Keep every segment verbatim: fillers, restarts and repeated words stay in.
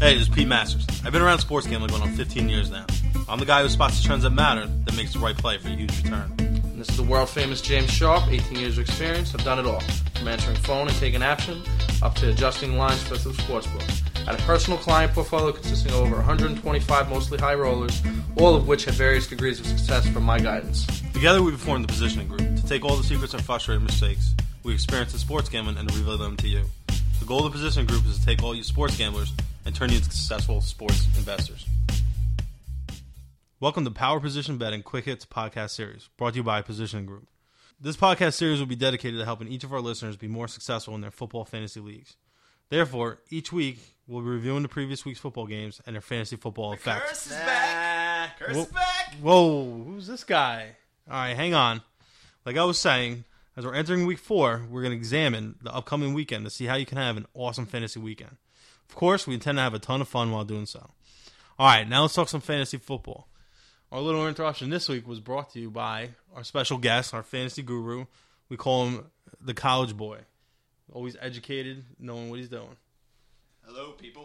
Hey, this is Pete Masters. I've been around sports gambling going on fifteen years now. I'm the guy who spots the trends that matter that makes the right play for a huge return. And this is the world-famous James Sharp, eighteen years of experience. I've done it all, from answering phone and taking action, up to adjusting lines for the sportsbook. I had a personal client portfolio consisting of over one hundred twenty-five mostly high rollers, all of which had various degrees of success from my guidance. Together we've formed the positioning group to take all the secrets and frustrating mistakes we experience in sports gambling and to relay them to you. The goal of the positioning group is to take all you sports gamblers and turn you into successful sports investors. Welcome to Power Position Betting Quick Hits podcast series, brought to you by Positioning Group. This podcast series will be dedicated to helping each of our listeners be more successful in their football fantasy leagues. Therefore, each week we'll be reviewing the previous week's football games and their fantasy football the effects. Curse is back. Curse Whoa. is back. Whoa, who's this guy? All right, hang on. Like I was saying, as we're entering week four, we're going to examine the upcoming weekend to see how you can have an awesome fantasy weekend. Of course, we intend to have a ton of fun while doing so. All right, now let's talk some fantasy football. Our little interruption this week was brought to you by our special guest, our fantasy guru. We call him the college boy. Always educated, knowing what he's doing. Hello, people.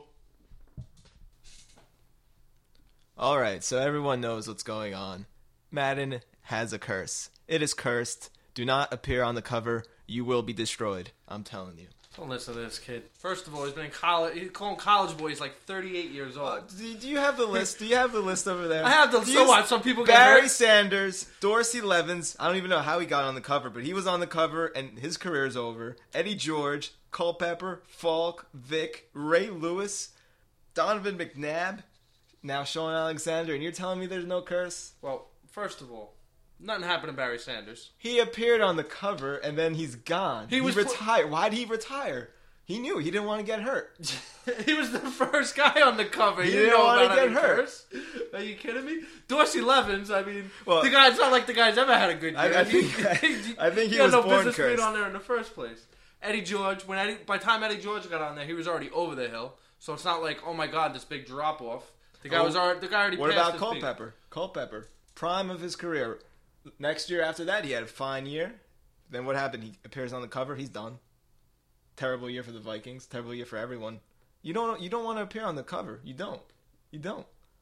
All right, so everyone knows what's going on. Madden has a curse. It is cursed. Do not appear on the cover. You will be destroyed. I'm telling you. Don't listen to this kid. First of all, he's been in college. He's calling college boy. He's like thirty-eight years old. Uh, do, do you have the list? Do you have the list over there? I have the. Do So you- what? Some people get Barry hurt. Sanders, Dorsey Levens. I don't even know how he got on the cover, but he was on the cover, and his career's over. Eddie George, Culpepper, Falk, Vic, Ray Lewis, Donovan McNabb, now Sean Alexander, and you're telling me there's no curse? Well, first of all, nothing happened to Barry Sanders. He appeared on the cover, and then he's gone. He He, was pl- retired. Why did he retire? He knew he didn't want to get hurt. He was the first guy on the cover. He You didn't know wanna about get any hurt. curse? Are you kidding me? Dorsey Levens. I mean, Well, the guy. It's not like the guy's ever had a good year. I- I He- think- I think he had was no born business being cursed. on there in the first place. Eddie George. When Eddie, by the time Eddie George got on there, he was already over the hill. So it's not like, oh my god, this big drop off. The guy Oh, was already. The guy already. What passed about his peak. Culpepper? Culpepper, prime of his career. Next year after that, he had a fine year. Then what happened? He appears on the cover. He's done. Terrible year for the Vikings. Terrible year for everyone. You don't. You don't want to appear on the cover. You don't. You don't.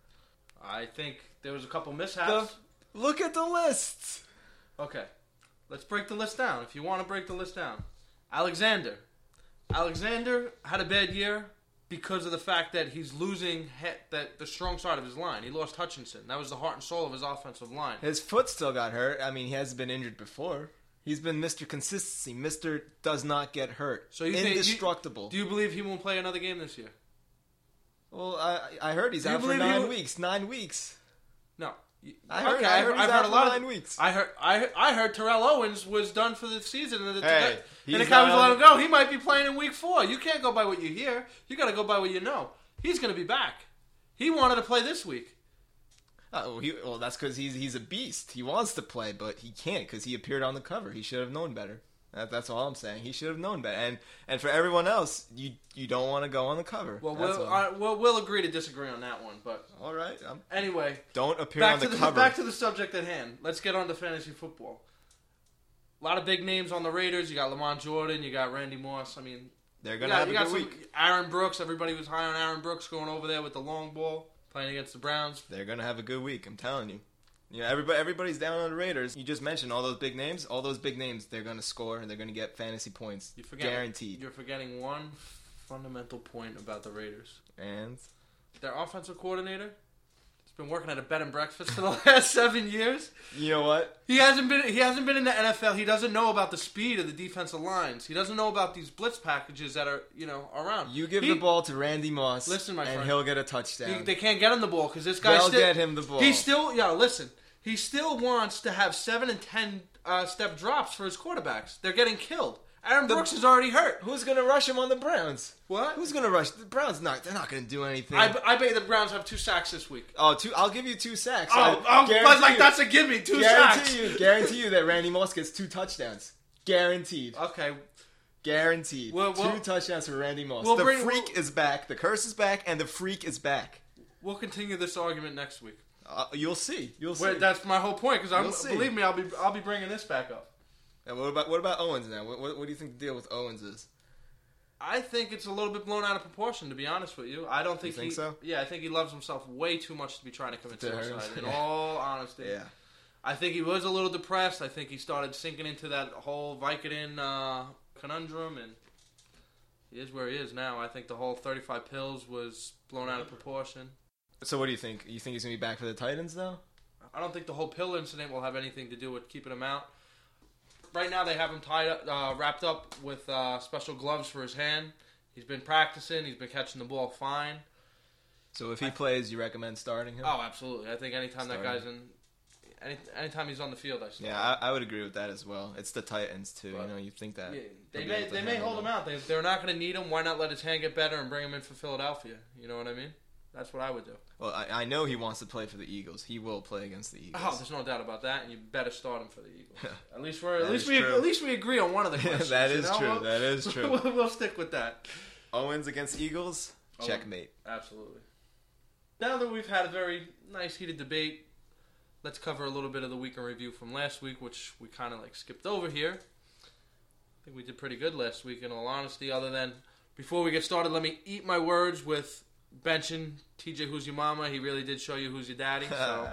I think there was a couple mishaps. The, look at the lists. Okay, let's break the list down. If you want to break the list down, Alexander. Alexander had a bad year because of the fact that he's losing he- that the strong side of his line. He lost Hutchinson. That was the heart and soul of his offensive line. His foot still got hurt. I mean, he hasn't been injured before. He's been Mister Consistency. Mister does not get hurt. So you think- Indestructible. Do you believe he won't play another game this year? well, I I heard he's Do you out for believe he nine will- weeks. Nine weeks. No. I heard- okay, I I've, heard he's I've out heard a for lot nine of weeks. I heard I heard, I heard Terrell Owens was done for the season, and the, Hey, and he's the Cowboys not let on him go. He might be playing in week four. You can't go by what you hear. You got to go by what you know. He's going to be back. He wanted to play this week. Oh, he, well, that's because he's he's a beast. He wants to play, but he can't because he appeared on the cover. He should have known better. That, that's all I'm saying. He should have known better. And and for everyone else, you you don't want to go on the cover. Well, That's we'll, all. uh, we'll we'll agree to disagree on that one. But all right. Um, anyway, don't appear back on to the, the cover. back to the subject at hand. Let's get on to fantasy football. A lot of big names on the Raiders. You got Lamont Jordan. You got Randy Moss. I mean, They're you gonna got, have you a got good some week. Aaron Brooks. Everybody was high on Aaron Brooks going over there with the long ball, playing against the Browns. They're gonna have a good week. I'm telling you. You know, everybody everybody's down on the Raiders. You just mentioned all those big names. All those big names, they're gonna score and they're gonna get fantasy points. You forget, Guaranteed. You're forgetting one fundamental point about the Raiders. And Their offensive coordinator has been working at a bed and breakfast for the last seven years. you know what? He hasn't been. He hasn't been in the N F L. He doesn't know about the speed of the defensive lines. He doesn't know about these blitz packages that are, you know, around. You give He- the ball to Randy Moss, Listen, my and friend. he'll get a touchdown. He- they can't get him the ball because this guy They'll still get him the ball. He still, yeah. Listen, he still wants to have seven and ten uh, step drops for his quarterbacks. They're getting killed. Aaron The- Brooks is already hurt. Who's gonna rush him on the Browns? What? Who's gonna rush the Browns? Not. They're not gonna do anything. I, I bet the Browns have two sacks this week. oh, two. I'll give you two sacks. Oh, I oh guarantee but like you- that's a gimme. Two guarantee sacks. you, guarantee you that Randy Moss gets two touchdowns. Guaranteed. Okay. Guaranteed. Well, well- two touchdowns for Randy Moss. We'll the bring- freak we'll- is back. The curse is back, and the freak is back. We'll continue this argument next week. Uh, you'll see. You'll see. Wait, that's my whole point. Because I'm You'll see. believe me, I'll be I'll be bringing this back up. And what about what about Owens now? What, what, what do you think the deal with Owens is? I think it's a little bit blown out of proportion, to be honest with you. I don't think, You think he. so? Yeah, I think he loves himself way too much to be trying to commit To hurt suicide. himself. In Yeah. all honesty, Yeah. I think he was a little depressed. I think he started sinking into that whole Vicodin uh, conundrum, and he is where he is now. I think the whole thirty-five pills was blown out of proportion. So what do you think? You think he's gonna be back for the Titans though? I don't think the whole pill incident will have anything to do with keeping him out. Right now, they have him tied up, uh, wrapped up with uh, special gloves for his hand. He's been practicing. He's been catching the ball fine. So if he plays, you recommend starting him? Oh, absolutely. I think anytime Starting. that guy's in, any anytime he's on the field, I start. Yeah, I, I would agree with that as well. It's the Titans too. But- you know, you think that Yeah, they they'll be may able to they may handle hold him them. out. They they're not going to need him. Why not let his hand get better and bring him in for Philadelphia? You know what I mean? That's what I would do. Well, I, I know he wants to play for the Eagles. He will play against the Eagles. Oh, there's no doubt about that, and you better start him for the Eagles. At least we're at That least is we true. at least we agree on one of the questions. That you is know? true. We'll- That is true. we'll, we'll stick with that. Owens against Eagles, Owen. checkmate. Absolutely. Now that we've had a very nice heated debate, let's cover a little bit of the week in review from last week, which we kind of like skipped over here. I think we did pretty good last week, in all honesty. Other than before we get started, let me eat my words with benching T J Who's Your Mama. He really did show you who's your daddy. So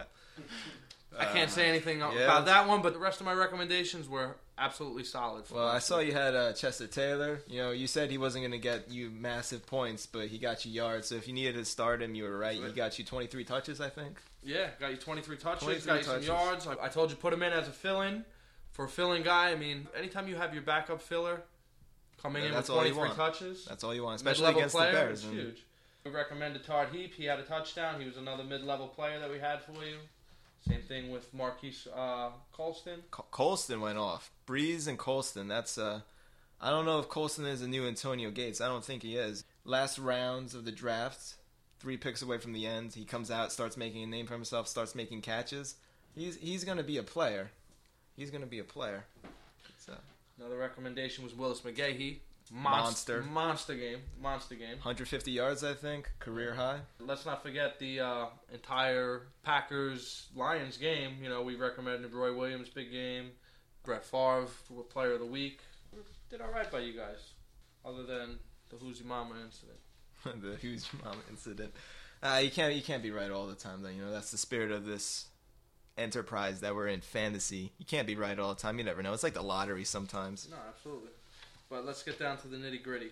I can't say anything yeah. about that one, but the rest of my recommendations were absolutely solid. for Well, I last saw week. you had uh, Chester Taylor. You know, you said he wasn't going to get you massive points, but he got you yards. So if you needed to start him, you were right. He got you twenty-three touches, I think. Yeah, got you twenty-three touches, twenty-three got you touches. some yards. I, I told you put him in as a fill-in for a fill-in guy. I mean, anytime you have your backup filler coming Yeah, in that's with all you twenty-three want. touches, That's all you want, especially mid-level against player, the Bears. it's And huge. We recommended Todd Heap. He had a touchdown. He was another mid-level player that we had for you. Same thing with Marquise uh, Colston. Col- Colston went off. Breeze and Colston. That's uh, I don't know if Colston is a new Antonio Gates. I don't think he is. Last rounds of the draft, three picks away from the end, he comes out, starts making a name for himself, starts making catches. He's he's gonna be a player. He's gonna be a player. So Another recommendation was Willis McGahee. Monster. Monster game. Monster game. one hundred fifty yards, I think, career high. Let's not forget the uh, entire Packers-Lions game. You know, we recommended Roy Williams, big game. Brett Favre, for Player of the Week. We did all right by you guys, other than the Who's Your Mama incident. The huge mama incident. Uh, you can't you can't be right all the time, though. You know that's the spirit of this enterprise that we're in, fantasy. You can't be right all the time. You never know. It's like the lottery sometimes. No, absolutely. But let's get down to the nitty-gritty.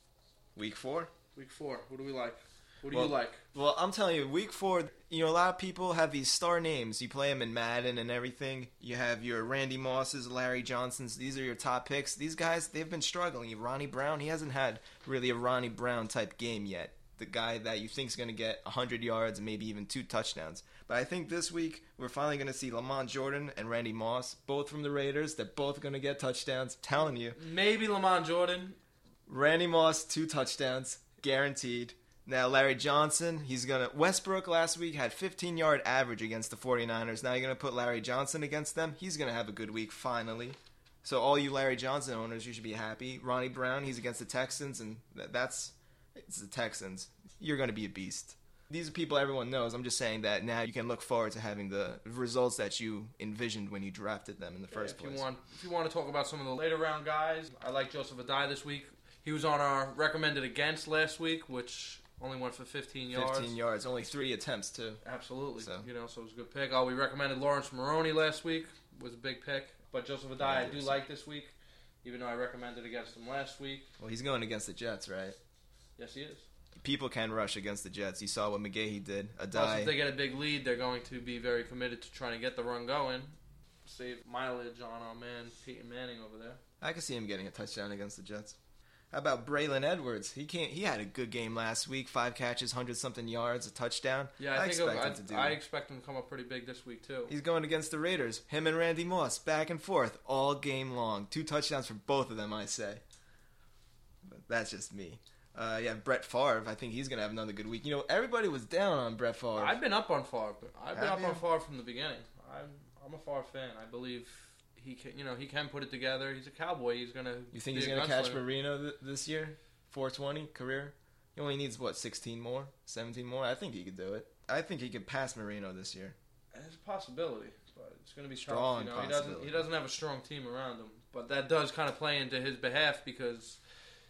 Week four. Week four. Who do we like? Who do Well- you like? Well, I'm telling you, week four, you know, a lot of people have these star names. You play them in Madden and everything. You have your Randy Mosses, Larry Johnsons. These are your top picks. These guys, they've been struggling. Ronnie Brown, he hasn't had really a Ronnie Brown type game yet. The guy that you think is going to get one hundred yards and maybe even two touchdowns. But I think this week, we're finally going to see Lamont Jordan and Randy Moss, both from the Raiders. They're both going to get touchdowns. Telling you. Maybe Lamont Jordan. Randy Moss, two touchdowns, guaranteed. Now, Larry Johnson, he's going to... Westbrook last week had fifteen-yard average against the 49ers. Now you're going to put Larry Johnson against them. He's going to have a good week, finally. So all you Larry Johnson owners, you should be happy. Ronnie Brown, he's against the Texans, and th- that's... It's the Texans. You're going to be a beast. These are people everyone knows. I'm just saying that now you can look forward to having the results that you envisioned when you drafted them in the first if place. You want, if you want to talk about some of the later round guys, I like Joseph Adai this week. He was on our recommended against last week, which only went for fifteen yards. fifteen yards, only three attempts, too. Absolutely. So. You know, so it was a good pick. Oh, we recommended Lawrence Maroney last week. Was a big pick. But Joseph Adai, I do like this week, even though I recommended against him last week. Well, he's going against the Jets, right? Yes, he is. People can rush against the Jets. You saw what McGahee did. Plus, if Adai. they get a big lead, they're going to be very committed to trying to get the run going. Save mileage on our man Peyton Manning over there. I could see him getting a touchdown against the Jets. How about Braylon Edwards? He can't. He had a good game last week. Five catches, hundred something yards, a touchdown. Yeah, I, think expect I, him to do. I that. expect him to come up pretty big this week too. He's going against the Raiders. Him and Randy Moss, back and forth, all game long. Two touchdowns for both of them, I say. But that's just me. Uh, yeah, Brett Favre. I think he's gonna have another good week. You know, everybody was down on Brett Favre. I've been up on Favre. I've been Have up you? on Favre from the beginning. I'm I'm a Favre fan. I believe he can. You know, he can put it together. He's a Cowboy. He's gonna. You think be he's a gonna catch gunslinger. Marino th- this year? four twenty career. He only needs what, sixteen more, seventeen more. I think he could do it. I think he could pass Marino this year. It's a possibility, but it's going to be Strong tough. You know, he doesn't possibility. he doesn't have a strong team around him, but that does kind of play into his behalf because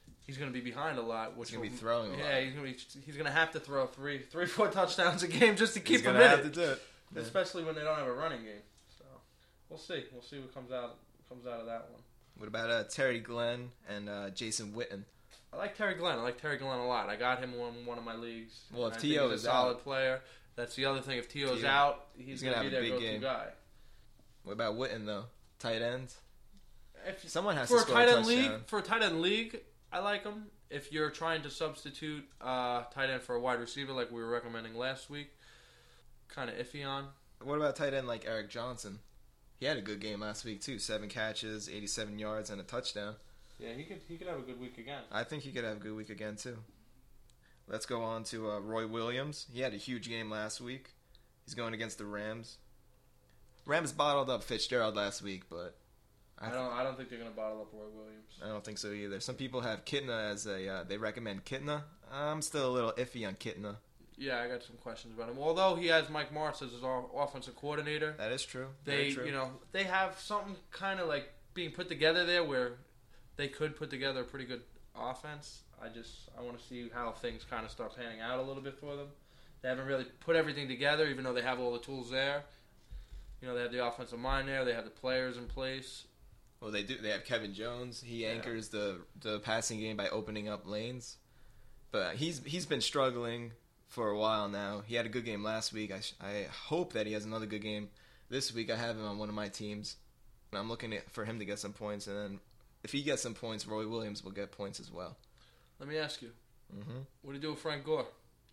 he's going to be behind a lot. Which He's going to be will- throwing a Yeah, lot. he's going to be. He's going to have to throw three, three, four touchdowns a game just to keep He's him going to in have it. to do it. Yeah. Especially when they don't have a running game. So we'll see. We'll see what comes out comes out of that one. What about uh, Terry Glenn and uh, Jason Witten? I like Terry Glenn. I like Terry Glenn a lot. I got him in one of my leagues. Well, if And I think T O he's is a solid out- player. That's the other thing. If T O's T O out, he's, he's going gonna to be have a their big go-to game. guy. What about Witten, though? Tight end? If, Someone has for to a score tight a end league, touchdown. for a tight end league, I like him. If you're trying to substitute uh, tight end for a wide receiver, like we were recommending last week, kind of iffy on. What about tight end like Eric Johnson? He had a good game last week, too. Seven catches, eighty-seven yards, and a touchdown. Yeah, he could he could have a good week again. I think he could have a good week again, too. Let's go on to uh, Roy Williams. He had a huge game last week. He's going against the Rams. Rams bottled up Fitzgerald last week, but I don't I don't think they're gonna bottle up Roy Williams. I don't think so either. Some people have Kitna as a. Uh, they recommend Kitna. I'm still a little iffy on Kitna. Yeah, I got some questions about him. Although he has Mike Morris as his o- offensive coordinator, That is true. they Very true. you know they have something kind of like being put together there where they could put together a pretty good offense. I just I want to see how things kind of start panning out a little bit for them. They haven't really put everything together, even though they have all the tools there. You know, they have the offensive mind there. They have the players in place. Well, they do. They have Kevin Jones. He Yeah. anchors the the passing game by opening up lanes. But he's he's been struggling for a while now. He had a good game last week. I sh- I hope that he has another good game this week. I have him on one of my teams, and I'm looking at, for him to get some points. And then if he gets some points, Roy Williams will get points as well. Let me ask you, Mm-hmm. what do you do with Frank Gore?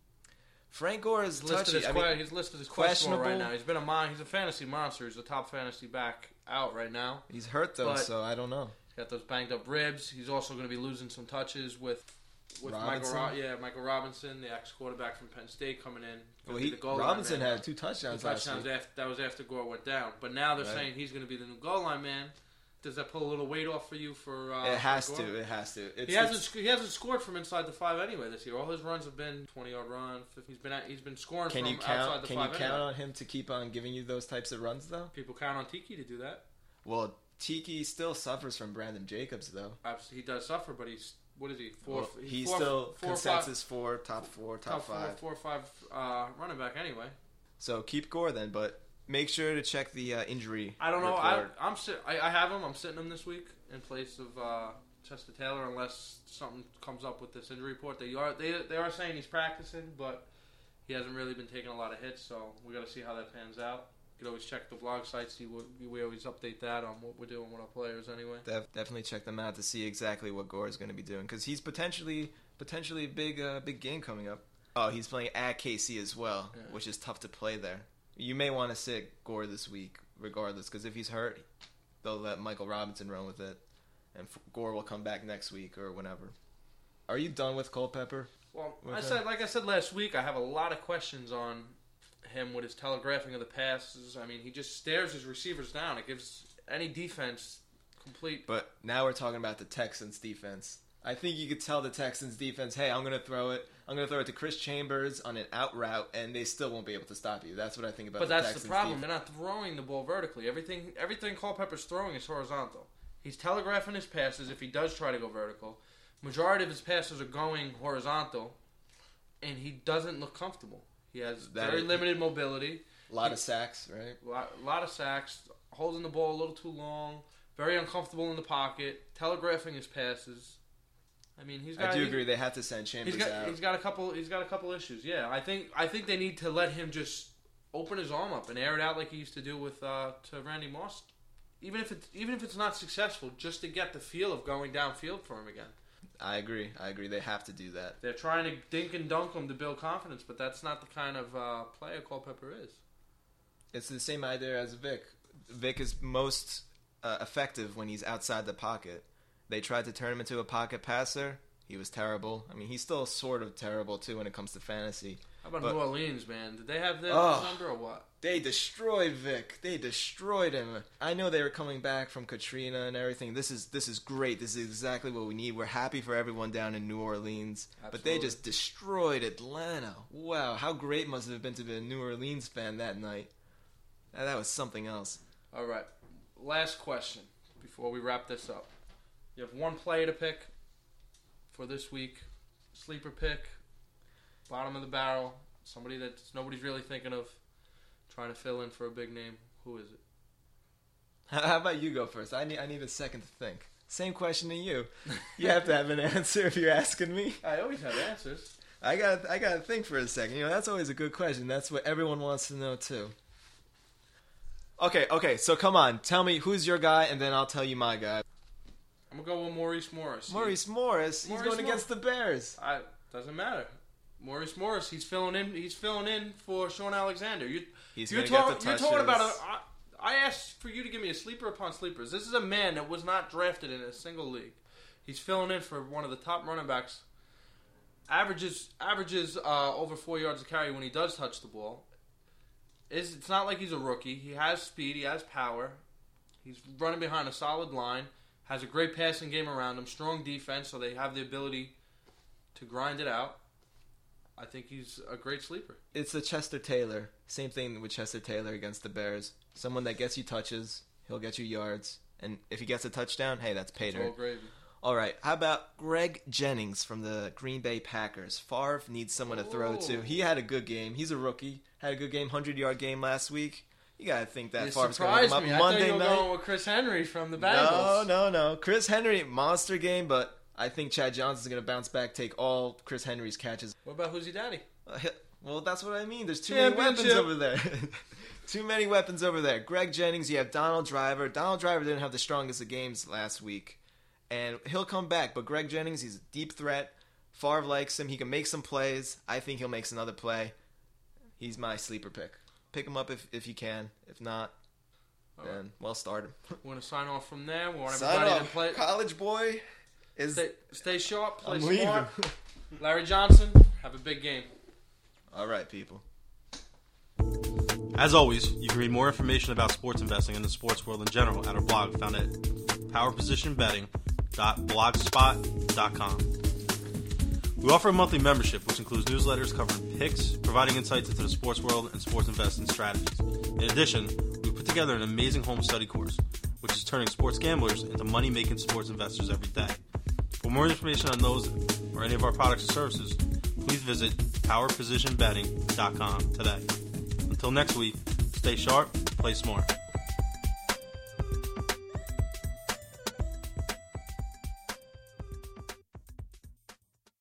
Frank Gore is He's listed touchy. as I mean, que- he's listed as questionable right questionable. now. He's been a mon- He's a fantasy monster. He's a top fantasy back out right now. he's hurt though, But- so I don't know. He's got those banged up ribs. He's also going to be losing some touches with with Michael Robinson? Ro- yeah Michael Robinson, the ex quarterback from Penn State, coming in. Gonna Well, be he, the goal line Robinson man. had two touchdowns Two last touchdowns week. after, that was after Gore went down. But now they're Right. saying he's going to be the new goal line man. Does that pull a little weight off for you? For uh, It has for Gore? to. It has to. It's, He hasn't. it's- sc- He hasn't scored from inside the five anyway this year. All his runs have been twenty-yard run. He's been at, he's been scoring Can from you outside count? the Can you five. count anyway. on him to keep on giving you those types of runs though? People count on Tiki to do that. Well, Tiki still suffers from Brandon Jacobs though. Abs- He does suffer, but he's what is he? Four. Well, he's he's four, still four or five- consensus four, top four, top, top four, five. four or five uh, running back anyway. So keep Gore then, but make sure to check the uh, injury. I don't know. I, report. I'm sit- I, I have him. I'm sitting him this week in place of uh, Chester Taylor, unless something comes up with this injury report. They are they they are saying he's practicing, but he hasn't really been taking a lot of hits. So we got to see how that pans out. You can always check the blog site. See what we always update that on what we're doing with our players anyway. Def- definitely check them out to see exactly what Gore is going to be doing because he's potentially potentially a big uh, big game coming up. Oh, he's playing at K C as well, Yeah. which is tough to play there. You may want to sit Gore this week, regardless, because if he's hurt, they'll let Michael Robinson run with it, and F- Gore will come back next week or whenever. Are you done with Culpepper? Well, With I him? said, like I said last week, I have a lot of questions on him with his telegraphing of the passes. I mean, he just stares his receivers down. It gives any defense complete. But now we're talking about the Texans defense. I think you could tell the Texans defense, hey, I'm going to throw it. I'm going to throw it to Chris Chambers on an out route, and they still won't be able to stop you. That's what I think about But the that's Texans the problem. defense. They're not throwing the ball vertically. Everything, everything Culpepper's throwing is horizontal. He's telegraphing his passes if he does try to go vertical. Majority of his passes are going horizontal, and he doesn't look comfortable. He has That very is- limited mobility. A lot of sacks, right? A lot, a lot of sacks, holding the ball a little too long, very uncomfortable in the pocket, telegraphing his passes. I mean, he's got. I do he- agree. They have to send Chambers He's got. out. He's got a couple. He's got a couple issues. Yeah, I think. I think they need to let him just open his arm up and air it out like he used to do with uh, to Randy Moss. Even if it's even if it's not successful, just to get the feel of going downfield for him again. I agree. I agree. They have to do that. They're trying to dink and dunk him to build confidence, but that's not the kind of uh, player Culpepper is. It's the same idea as Vic. Vic is most uh, effective when he's outside the pocket. They tried to turn him into a pocket passer. He was terrible. I mean, he's still sort of terrible, too, when it comes to fantasy. How about But- New Orleans, man? Did they have their Oh. number or what? They destroyed Vic. They destroyed him. I know they were coming back from Katrina and everything. This is this is great. This is exactly what we need. We're happy for everyone down in New Orleans. But they Absolutely. just destroyed Atlanta. Wow, how great must it have been to be a New Orleans fan that night. That that was something else. All right. Last question before we wrap this up. You have one player to pick. for this week. Sleeper pick, bottom of the barrel, somebody that nobody's really thinking of, trying to fill in for a big name. Who is it? How about you go first? I need I need a second to think. Same question to you. You have to have an answer if you're asking me. I always have answers. I got I got to think for a second. You know, that's always a good question. That's what everyone wants to know too. Okay, okay. So come on, tell me who's your guy, and then I'll tell you my guy. I'm gonna go with Maurice Morris. Maurice Morris. He's Maurice going Morris. against the Bears. I doesn't matter. Maurice Morris. He's filling in. He's filling in for Sean Alexander. You, He's you're, gonna get talk, the you're talking about a. touches. I, I asked for you to give me a sleeper upon sleepers. This is a man that was not drafted in a single league. He's filling in for one of the top running backs. Averages averages uh, over four yards a carry when he does touch the ball. It's, it's not like he's a rookie. He has speed. He has power. He's running behind a solid line. Has a great passing game around him. Strong defense, so they have the ability to grind it out. I think he's a great sleeper. It's the Chester Taylor. Same thing with Chester Taylor against the Bears. Someone that gets you touches, he'll get you yards. And if he gets a touchdown, hey, that's pay It's dirt. all gravy. All right, how about Greg Jennings from the Green Bay Packers? Favre needs someone to throw to. Oh. He had a good game. He's a rookie. Had a good game, hundred-yard game last week. You got to think that You Favre's going to surprised come me. up I thought Monday you were night. going with Chris Henry from the No, Bengals. no, no. Chris Henry, monster game, but I think Chad Johnson's going to bounce back, take all Chris Henry's catches. What about who's your daddy? Uh, he- Well, that's what I mean. There's too many weapons Championship. over there. Too many weapons over there. Greg Jennings, you have Donald Driver. Donald Driver didn't have the strongest of games last week. And he'll come back. But Greg Jennings, he's a deep threat. Favre likes him. He can make some plays. I think he'll make another play. He's my sleeper pick. Pick him up if, if you can. If not, All then, right. well, start him. We want to sign off from there. We want Sign everybody to off. play. College boy is... Stay, stay sharp. Play I'm smart. leaving. Larry Johnson, have a big game. All right, people. As always, you can read more information about sports investing and the sports world in general at our blog found at power position betting dot blogspot dot com. We offer a monthly membership, which includes newsletters covering picks, providing insights into the sports world and sports investing strategies. In addition, we put together an amazing home study course, which is turning sports gamblers into money-making sports investors every day. For more information on those or any of our products or services, please visit power position betting dot com today. Until next week, stay sharp, play smart.